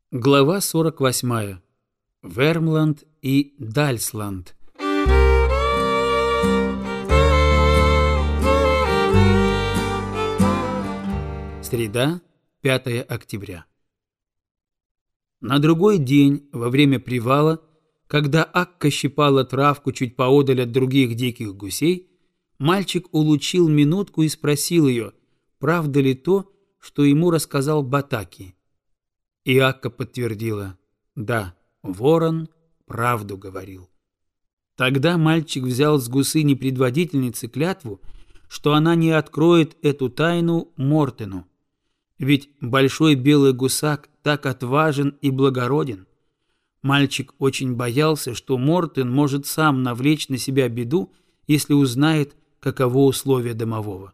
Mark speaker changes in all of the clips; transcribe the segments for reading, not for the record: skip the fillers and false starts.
Speaker 1: Глава 48. Вермланд и Дальсланд. Среда, 5 октября. На другой день, во время привала, когда Акка щипала травку чуть поодаль от других диких гусей, мальчик улучил минутку и спросил ее, правда ли то, что ему рассказал Батаки. И Акка подтвердила: да, ворон правду говорил. Тогда мальчик взял с гусыни предводительницы клятву, что она не откроет эту тайну Мортену. Ведь большой белый гусак так отважен и благороден. Мальчик очень боялся, что Мортен может сам навлечь на себя беду, если узнает, каково условие домового.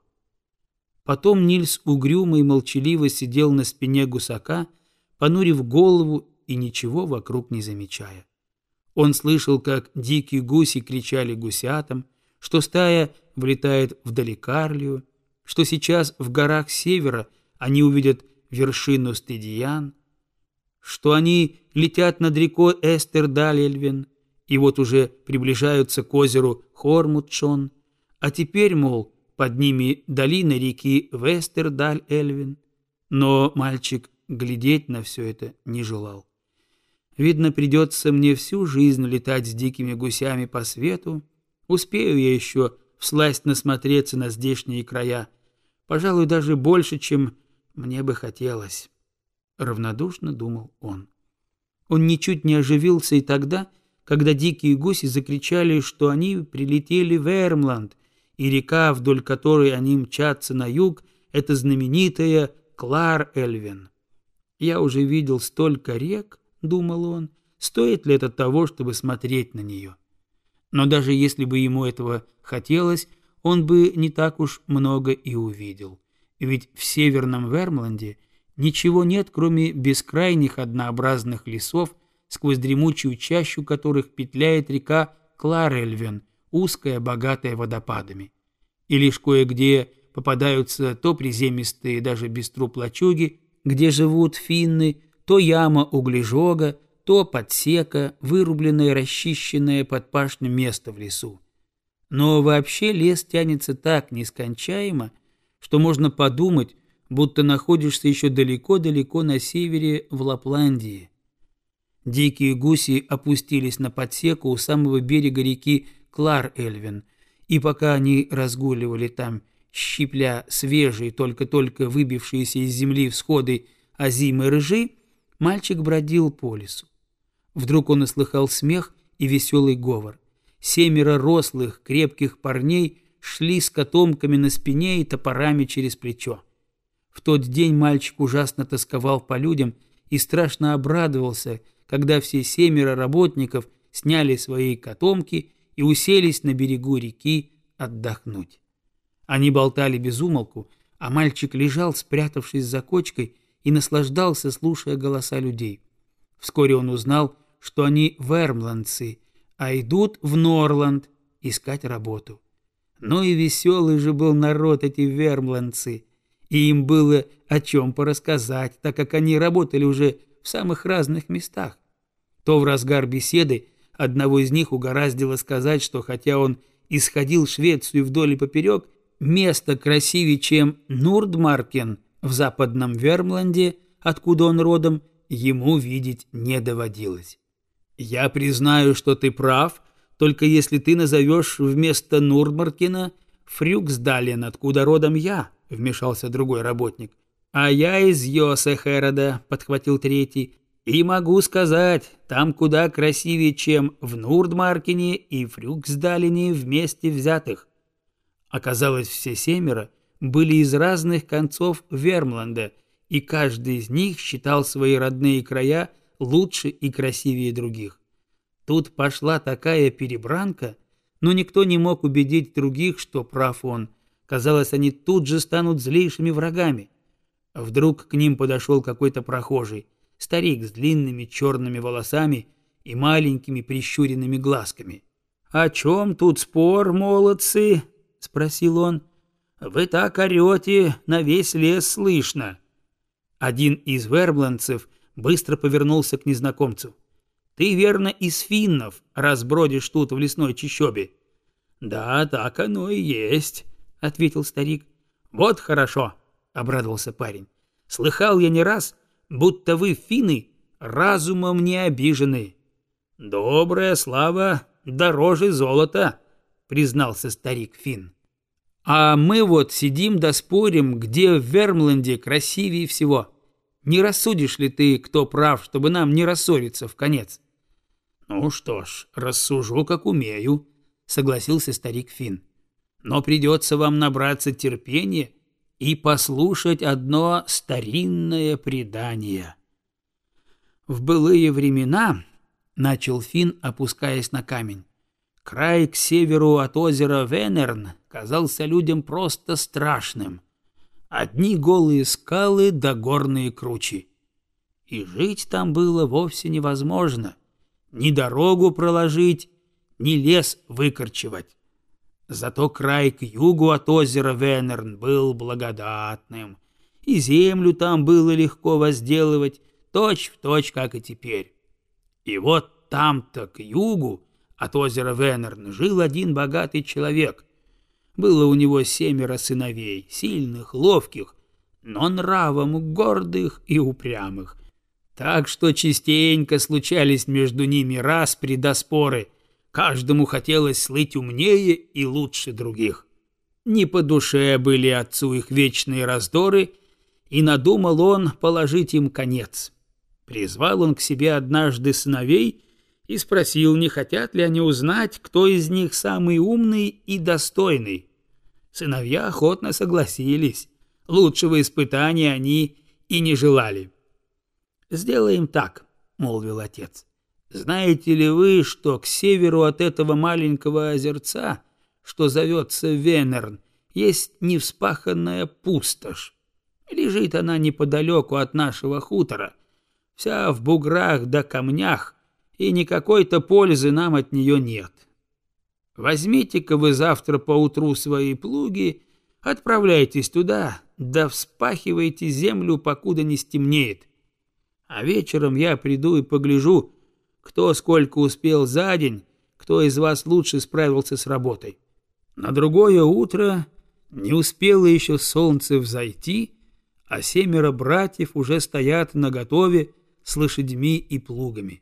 Speaker 1: Потом Нильс угрюмо и молчаливо сидел на спине гусака, понурив голову и ничего вокруг не замечая. Он слышал, как дикие гуси кричали гусятам, что стая влетает в Даликарлию, что сейчас в горах севера они увидят вершину Стедиян, что они летят над рекой Эстердаль-Эльвен и вот уже приближаются к озеру Хормутшон, а теперь, мол, под ними долина реки Вестердаль-Эльвен. Но мальчик глядеть на все это не желал. Видно, придется мне всю жизнь летать с дикими гусями по свету. Успею я еще всласть насмотреться на здешние края. Пожалуй, даже больше, чем мне бы хотелось. Равнодушно думал он. Он ничуть не оживился и тогда, когда дикие гуси закричали, что они прилетели в Вермланд, и река, вдоль которой они мчатся на юг, это знаменитая Клар-Эльвен. Я уже видел столько рек, думал он, стоит ли это того, чтобы смотреть на нее. Но даже если бы ему этого хотелось, он бы не так уж много и увидел. Ведь в северном Вермланде ничего нет, кроме бескрайних однообразных лесов, сквозь дремучую чащу которых петляет река Клар-Эльвен, узкая, богатая водопадами. И лишь кое-где попадаются то приземистые, даже без труб лачуги, где живут финны, то яма углежога, то подсека, вырубленное и расчищенное под пашню место в лесу. Но вообще лес тянется так нескончаемо, что можно подумать, будто находишься еще далеко-далеко на севере в Лапландии. Дикие гуси опустились на подсеку у самого берега реки Клар-Эльвен, и пока они разгуливали там, щипля свежие, только-только выбившиеся из земли всходы озимой рыжи, мальчик бродил по лесу. Вдруг он услыхал смех и веселый говор. 7 рослых, крепких парней шли с котомками на спине и топорами через плечо. В тот день мальчик ужасно тосковал по людям и страшно обрадовался, когда все 7 работников сняли свои котомки и уселись на берегу реки отдохнуть. Они болтали без умолку, а мальчик лежал, спрятавшись за кочкой, и наслаждался, слушая голоса людей. Вскоре он узнал, что они вермландцы, а идут в Норланд искать работу. Ну и веселый же был народ эти вермландцы, и им было о чем порассказать, так как они работали уже в самых разных местах. То в разгар беседы одного из них угораздило сказать, что хотя он исходил Швецию вдоль и поперек, место красивее, чем Нурдмаркен в западном Вермланде, откуда он родом, ему видеть не доводилось. «Я признаю, что ты прав, только если ты назовешь вместо Нурдмаркена Фрюксдален, откуда родом я», — вмешался другой работник. «А я из Йосехерода», — подхватил третий, — «и могу сказать, там куда красивее, чем в Нурдмаркене и Фрюксдалене вместе взятых». Оказалось, все 7 были из разных концов Вермланда, и каждый из них считал свои родные края лучше и красивее других. Тут пошла такая перебранка, но никто не мог убедить других, что прав он. Казалось, они тут же станут злейшими врагами. Вдруг к ним подошел какой-то прохожий, старик с длинными черными волосами и маленькими прищуренными глазками. «О чем тут спор, молодцы?» — спросил он. «Вы так орете, на весь лес слышно». Один из вермландцев быстро повернулся к незнакомцу. «Ты, верно, из финнов, раз бродишь тут в лесной чащобе?» «Да, так оно и есть», — ответил старик. «Вот хорошо», — обрадовался парень. «Слыхал я не раз, будто вы, финны, разумом не обижены». «Добрая слава дороже золота», — признался старик Финн. «А мы вот сидим да спорим, где в Вермланде красивее всего. Не рассудишь ли ты, кто прав, чтобы нам не рассориться вконец?» «Ну что ж, рассужу, как умею», — согласился старик Финн. «Но придется вам набраться терпения и послушать одно старинное предание». «В былые времена, — начал Финн, опускаясь на камень, — край к северу от озера Венерн казался людям просто страшным. Одни голые скалы да горные кручи. И жить там было вовсе невозможно. Ни дорогу проложить, ни лес выкорчевать. Зато край к югу от озера Венерн был благодатным, и землю там было легко возделывать, точь-в-точь, как и теперь. И вот там-то, к югу от озера Венерн, жил один богатый человек. Было у него 7 сыновей, сильных, ловких, но нравом гордых и упрямых. Так что частенько случались между ними распри да споры. Каждому хотелось слыть умнее и лучше других. Не по душе были отцу их вечные раздоры, и надумал он положить им конец. Призвал он к себе однажды сыновей и спросил, не хотят ли они узнать, кто из них самый умный и достойный. Сыновья охотно согласились. Лучшего испытания они и не желали. «Сделаем так», — молвил отец. «Знаете ли вы, что к северу от этого маленького озерца, что зовется Венерн, есть невспаханная пустошь? Лежит она неподалеку от нашего хутора, вся в буграх да камнях, и никакой-то пользы нам от нее нет. Возьмите-ка вы завтра поутру свои плуги, отправляйтесь туда, да вспахивайте землю, покуда не стемнеет. А вечером я приду и погляжу, кто сколько успел за день, кто из вас лучше справился с работой». На другое утро не успело еще солнце взойти, а 7 братьев уже стоят наготове с лошадьми и плугами.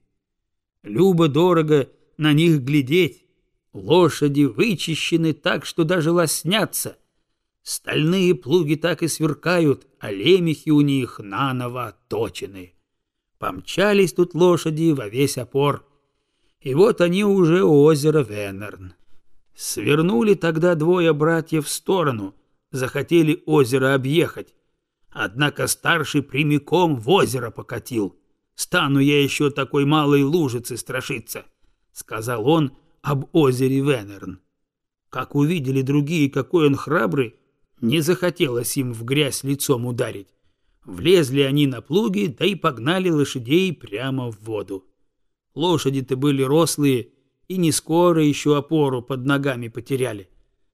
Speaker 1: Любо-дорого на них глядеть. Лошади вычищены так, что даже лоснятся. Стальные плуги так и сверкают, а лемехи у них наново отточены. Помчались тут лошади во весь опор. И вот они уже у озера Венерн. Свернули тогда 2 братьев в сторону, захотели озеро объехать. Однако старший прямиком в озеро покатил. «Стану я еще такой малой лужицы страшиться», — сказал он об озере Венерн. Как увидели другие, какой он храбрый, не захотелось им в грязь лицом ударить. Влезли они на плуги, да и погнали лошадей прямо в воду. Лошади-то были рослые, и не скоро еще опору под ногами потеряли.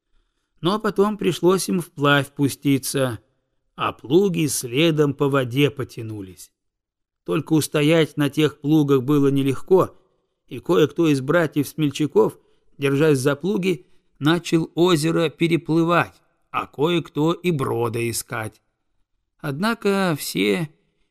Speaker 1: Но потом пришлось им вплавь пуститься, а плуги следом по воде потянулись. Только устоять на тех плугах было нелегко, и кое-кто из братьев-смельчаков, держась за плуги, начал озеро переплывать, а кое-кто и брода искать. Однако все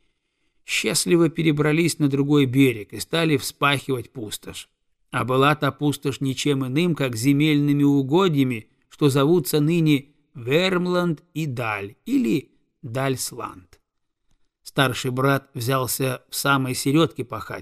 Speaker 1: счастливо перебрались на другой берег и стали вспахивать пустошь. А была та пустошь ничем иным, как земельными угодьями, что зовутся ныне Вермланд и Даль, или Дальсланд. Старший брат взялся в самой середке пахать.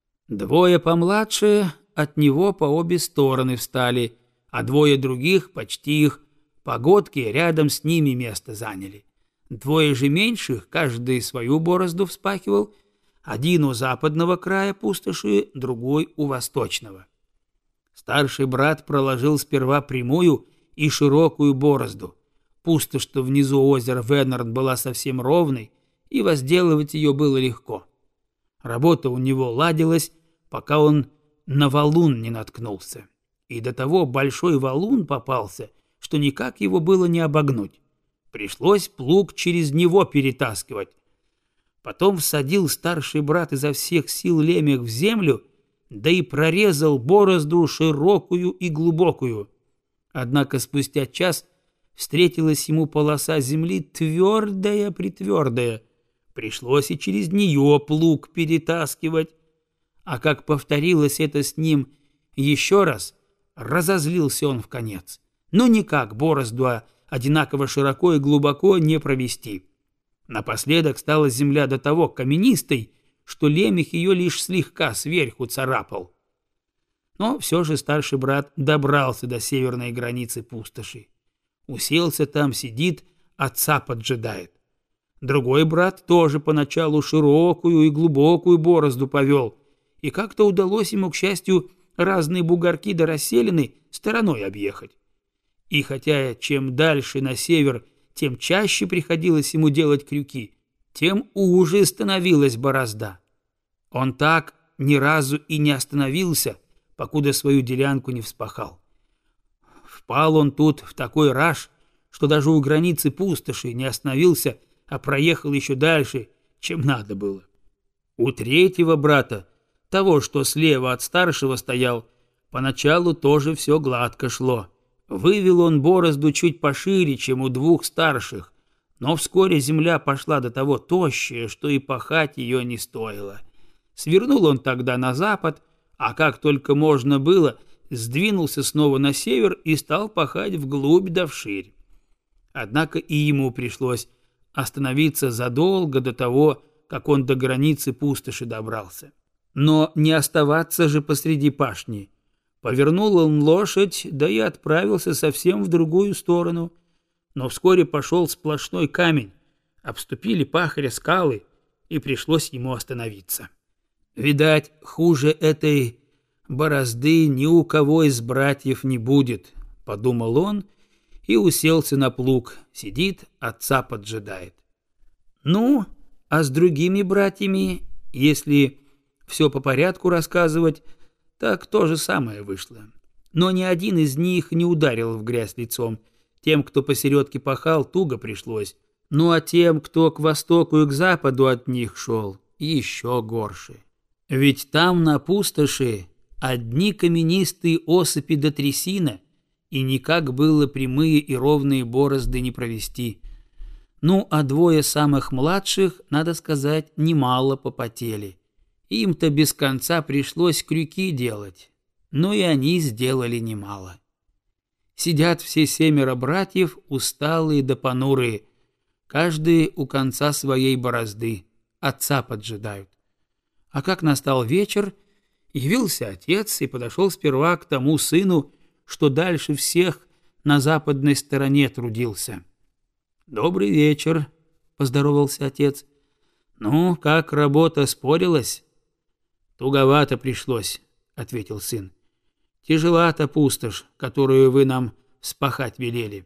Speaker 1: 2 помладше от него по обе стороны встали, а 2 других, почти их погодки, рядом с ними место заняли. 2 же меньших, каждый свою борозду вспахивал, один у западного края пустоши, другой у восточного. Старший брат проложил сперва прямую и широкую борозду. Пустошь-то внизу озера Венерн была совсем ровной, и возделывать ее было легко. Работа у него ладилась, пока он на валун не наткнулся. И до того большой валун попался, что никак его было не обогнуть. Пришлось плуг через него перетаскивать. Потом всадил старший брат изо всех сил лемех в землю, да и прорезал борозду широкую и глубокую. Однако спустя час встретилась ему полоса земли твердая-притвердая. Пришлось и через нее плуг перетаскивать. А как повторилось это с ним еще раз, разозлился он вконец. Но никак борозду одинаково широко и глубоко не провести. Напоследок стала земля до того каменистой, что лемех ее лишь слегка сверху царапал. Но все же старший брат добрался до северной границы пустоши. Уселся там, сидит, отца поджидает. Другой брат тоже поначалу широкую и глубокую борозду повел, и как-то удалось ему, к счастью, разные бугорки да расселины стороной объехать. И хотя чем дальше на север, тем чаще приходилось ему делать крюки, тем уже становилась борозда. Он так ни разу и не остановился, покуда свою делянку не вспахал. Впал он тут в такой раж, что даже у границы пустоши не остановился, а проехал еще дальше, чем надо было. У третьего брата, того, что слева от старшего стоял, поначалу тоже все гладко шло. Вывел он борозду чуть пошире, чем у двух старших, но вскоре земля пошла до того тощая, что и пахать ее не стоило. Свернул он тогда на запад, а как только можно было, сдвинулся снова на север и стал пахать вглубь да вширь. Однако и ему пришлось остановиться задолго до того, как он до границы пустоши добрался. Но не оставаться же посреди пашни. Повернул он лошадь, да и отправился совсем в другую сторону. Но вскоре пошел сплошной камень, обступили пахаря скалы, и пришлось ему остановиться. Видать, хуже этой борозды ни у кого из братьев не будет, подумал он и уселся на плуг, сидит, отца поджидает. Ну, а с другими братьями, если все по порядку рассказывать, так то же самое вышло. Но ни один из них не ударил в грязь лицом. Тем, кто посередке пахал, туго пришлось. Ну а тем, кто к востоку и к западу от них шел, еще горше. Ведь там на пустоши одни каменистые осыпи до трясина, и никак было прямые и ровные борозды не провести. Ну а двое самых младших, надо сказать, немало попотели. Им-то без конца пришлось крюки делать, но и они сделали немало. Сидят все 7 братьев, усталые да понурые, каждый у конца своей борозды, отца поджидают. А как настал вечер, явился отец и подошел сперва к тому сыну, что дальше всех на западной стороне трудился. «Добрый вечер», — поздоровался отец. «Ну, как работа спорилась?» «Туговато пришлось», — ответил сын. «Тяжелата пустошь, которую вы нам вспахать велели».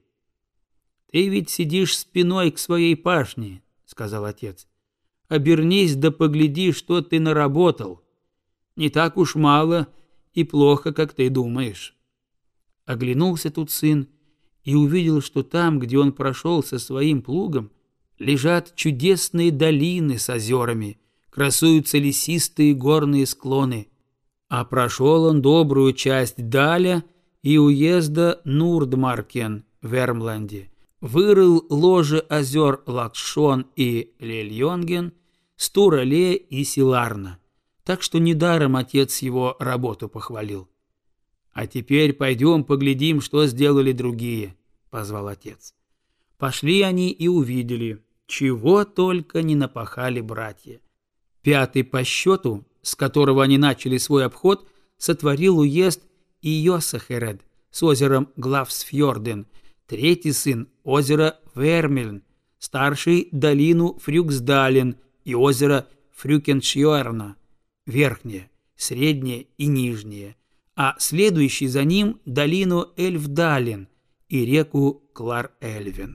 Speaker 1: «Ты ведь сидишь спиной к своей пашне», — сказал отец. «Обернись да погляди, что ты наработал. Не так уж мало и плохо, как ты думаешь». Оглянулся тут сын и увидел, что там, где он прошел со своим плугом, лежат чудесные долины с озерами, красуются лесистые горные склоны. А прошел он добрую часть Даля и уезда Нурдмаркен в Вермланде. Вырыл ложе озер Лакшон и Лельонген, Стурале и Силарна. Так что недаром отец его работу похвалил. «А теперь пойдем поглядим, что сделали другие», — позвал отец. Пошли они и увидели, чего только не напахали братья. 5-й по счету, с которого они начали свой обход, сотворил уезд Иосахеред с озером Главсфьорден, 3-й сын — озеро Вермельн, старший — долину Фрюксдален и озеро Фрюкеншьорна, верхнее, среднее и нижнее, а следующий за ним — долину Эльфдален и реку Клар-Эльвен.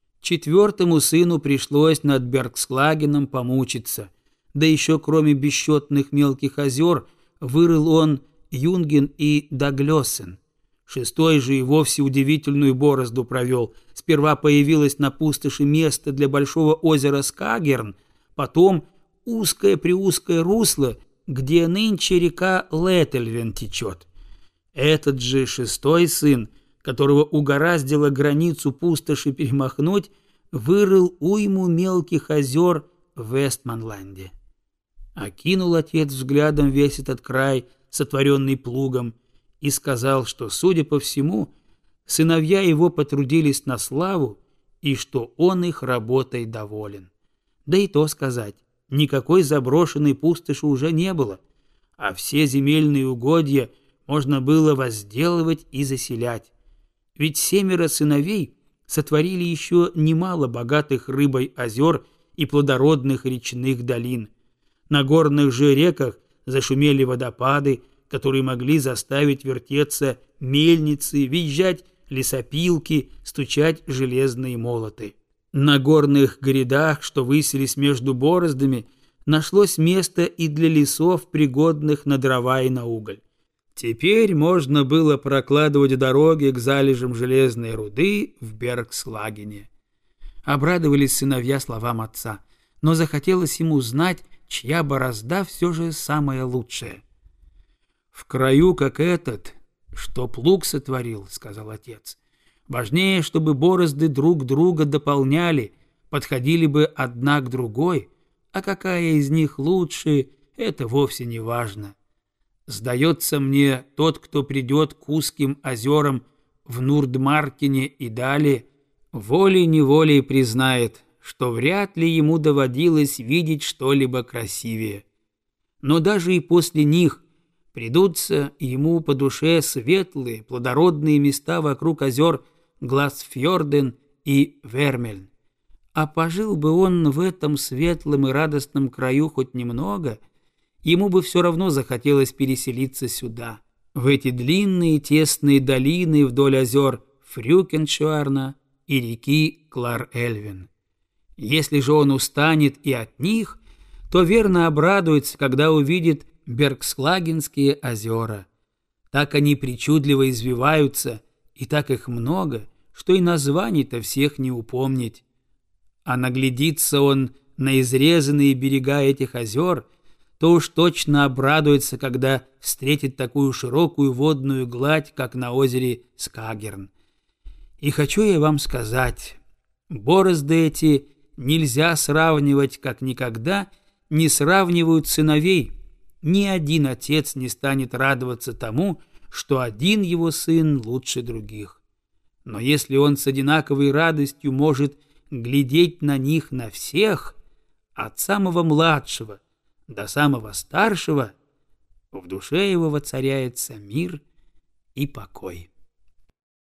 Speaker 1: 4-му сыну пришлось над Бергсклагеном помучиться, да еще кроме бесчетных мелких озер вырыл он Юнген и Даглёсен. 6-й же и вовсе удивительную борозду провел. Сперва появилось на пустоши место для большого озера Скагерн, потом узкое-преузкое русло, где нынче река Летельвен течет. Этот же шестой сын, которого угораздило границу пустоши перемахнуть, вырыл уйму мелких озер в Вестманланде. Окинул отец взглядом весь этот край, сотворенный плугом, и сказал, что, судя по всему, сыновья его потрудились на славу и что он их работой доволен. Да и то сказать, никакой заброшенной пустоши уже не было, а все земельные угодья можно было возделывать и заселять. Ведь 7 сыновей сотворили еще немало богатых рыбой озер и плодородных речных долин. На горных же реках зашумели водопады, которые могли заставить вертеться мельницы, визжать лесопилки, стучать железные молоты. На горных грядах, что высились между бороздами, нашлось место и для лесов, пригодных на дрова и на уголь. Теперь можно было прокладывать дороги к залежам железной руды в Бергслагене. Обрадовались сыновья словам отца, но захотелось ему знать, чья борозда все же самая лучшая. «В краю, как этот, что плуг сотворил, — сказал отец, — важнее, чтобы борозды друг друга дополняли, подходили бы одна к другой, а какая из них лучше, это вовсе не важно. Сдается мне, тот, кто придет к узким озерам в Нурдмаркене и далее, волей-неволей признает, что вряд ли ему доводилось видеть что-либо красивее. Но даже и после них придутся ему по душе светлые, плодородные места вокруг озер Гласфьорден и Вермельн. А пожил бы он в этом светлом и радостном краю хоть немного, ему бы все равно захотелось переселиться сюда, в эти длинные тесные долины вдоль озер Фрюкеншуарна и реки Клар-Эльвен. Если же он устанет и от них, то верно обрадуется, когда увидит Бергслагенские озера. Так они причудливо извиваются, и так их много, что и названий-то всех не упомнить. А наглядится он на изрезанные берега этих озер, то уж точно обрадуется, когда встретит такую широкую водную гладь, как на озере Скагерн. И хочу я вам сказать, борозды эти нельзя сравнивать, как никогда не сравнивают сыновей. Ни один отец не станет радоваться тому, что один его сын лучше других. Но если он с одинаковой радостью может глядеть на них на всех, от самого младшего до самого старшего, в душе его воцаряется мир и покой.